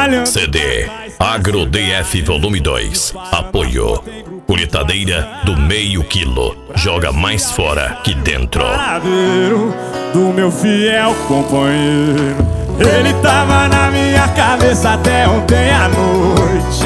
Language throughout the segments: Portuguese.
espalhando. CD Agro DF Volume 2. Apoio. Colheitadeira do meio quilo. Joga mais fora que dentro. Paradeiro do meu fiel companheiro. Ele tava na minha cabeça até ontem à noite.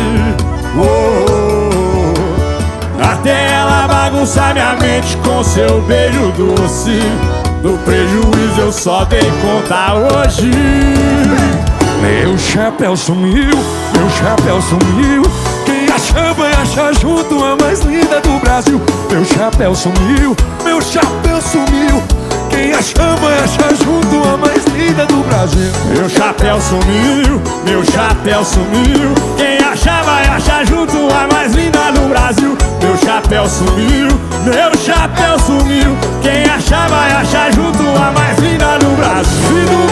Até ela bagunçar minha mente com seu beijo doce. Do prejuízo eu só dei conta hoje. Meu chapéu sumiu, meu chapéu sumiu. Quem achar vai achar junto a mais linda do Brasil. Meu chapéu sumiu, meu chapéu sumiu. Quem achar vai achar junto a mais linda do Brasil. Meu chapéu sumiu, meu chapéu sumiu. Quem achar vai achar junto a mais linda do Brasil. Meu chapéu sumiu, meu chapéu sumiu. Quem achar vai achar junto a mais linda do Brasil. E do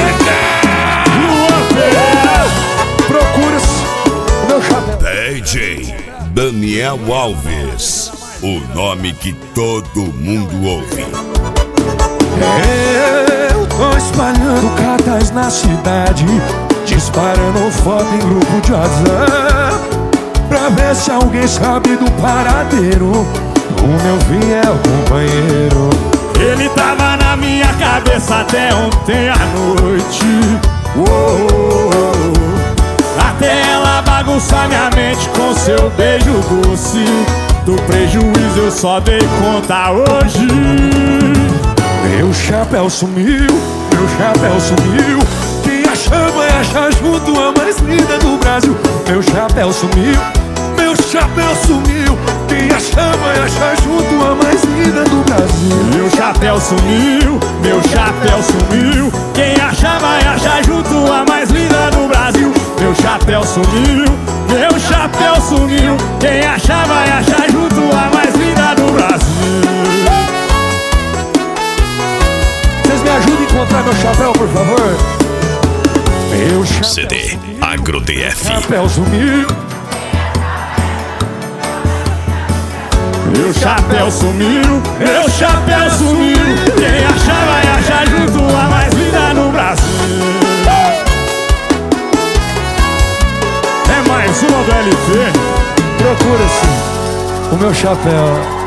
procura-se o meu chapéu. DJ Daniel Alves, o nome que todo mundo ouve. Eu tô espalhando cartaz na cidade, disparando foto em grupo de WhatsApp, pra ver se alguém sabe do paradeiro do meu fiel companheiro. Ele tava na minha cabeça até ontem à noite. Até ela bagunçar minha mente com seu beijo doce. Do prejuízo eu só dei conta hoje. Meu chapéu sumiu, meu chapéu sumiu. Quem achar vai achar junto a mais linda do Brasil. Meu chapéu sumiu, meu chapéu sumiu. Quem achar vai achar junto a mais linda do Brasil. Meu chapéu sumiu, meu chapéu sumiu. Quem achar vai achar junto a mais linda do Brasil. Meu chapéu sumiu, meu chapéu sumiu. Quem achar vai achar junto a mais linda do Brasil. Vocês me ajudem a encontrar meu chapéu, por favor. Meu chapéu CD Agro DF. chapéu sumiu. Meu chapéu sumiu, meu chapéu sumiu. Quem achar vai achar junto a mais linda no Brasil. É mais uma do LT. Procura-se o meu chapéu.